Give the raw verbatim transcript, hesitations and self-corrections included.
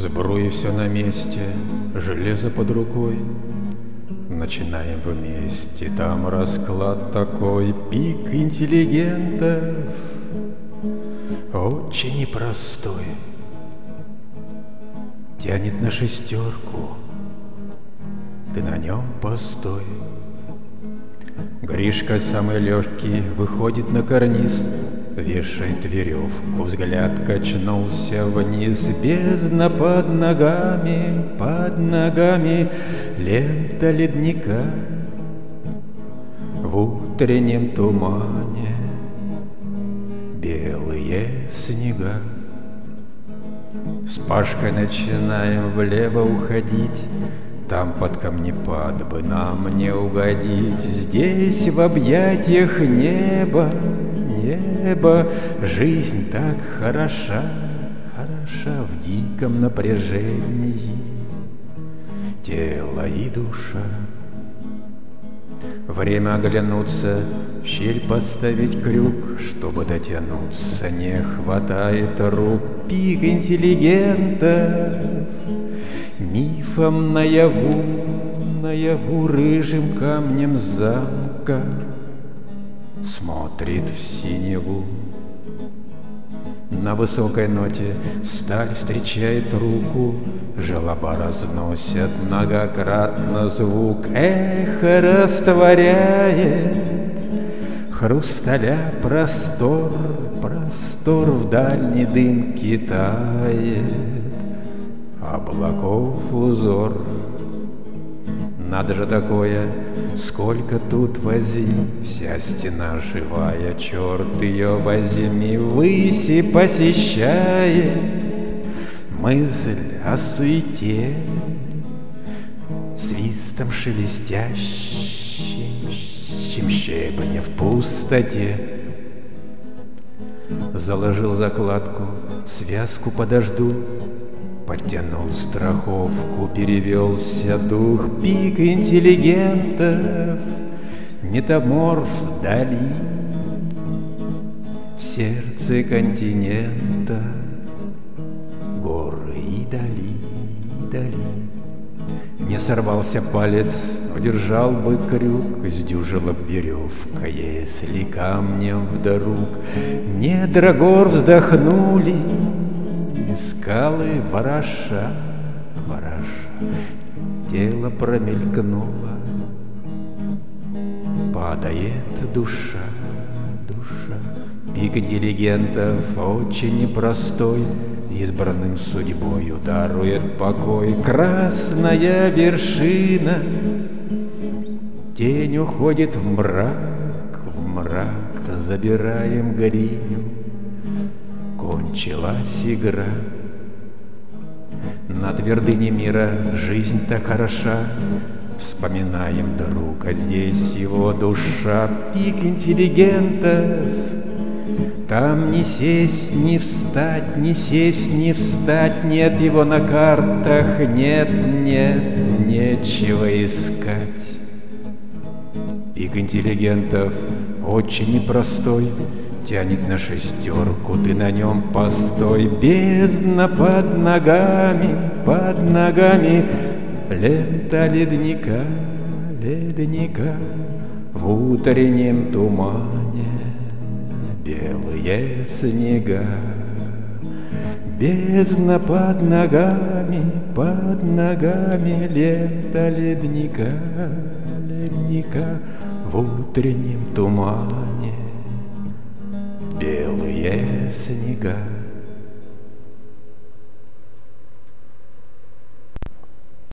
Сбруи все на месте, железо под рукой. Начинаем вместе, там расклад такой. Пик интеллигентов очень непростой. Тянет на шестерку, ты на нем постой. Гришка самый легкий выходит на карниз, вешает веревку, взгляд качнулся вниз. Бездна под ногами, под ногами, лента ледника. В утреннем тумане белые снега. С Пашкой начинаем влево уходить, там под камнепад бы нам не угодить. Здесь в объятиях неба, небо, жизнь так хороша, хороша в диком напряжении тела и душа. Время оглянуться, в щель поставить крюк, чтобы дотянуться, не хватает рук. Пик интеллигентов мифом наяву, наяву рыжим камнем замка смотрит в синеву. На высокой ноте сталь встречает руку, желоба разносят многократно звук. Эхо растворяет хрусталя простор, простор в дальней дымке тает облаков узор. Надо же такое, сколько тут возни, вся стена живая, черт ее возьми, выси посещает мысль о суете, свистом шелестящим щебня в пустоте. Заложил закладку, связку подожду, подтянул страховку, перевелся дух. Пик интеллигентов, метаморф вдали, в сердце континента горы и дали, дали. Не сорвался палец, удержал бы крюк, сдюжила б веревка, если камнем вдруг. Недра гор вздохнули, скалы вороша, вороша, тело промелькнуло, падает душа, душа. Пик интеллигентов очень непростой, избранным судьбою дарует покой. Красная вершина, тень уходит в мрак, в мрак, забираем гриню. Кончилась игра. На твердыне мира жизнь так хороша, вспоминаем друга, здесь его душа. Пик интеллигентов, там ни сесть, ни встать, ни сесть, ни встать, нет его на картах, нет, нет, нечего искать. Пик интеллигентов очень непростой, тянет на шестерку, ты на нем постой. Бездна под ногами, под ногами, лента ледника, ледника. В утреннем тумане белые снега. Бездна под ногами, под ногами, лента ледника, ледника. В утреннем тумане белые снега.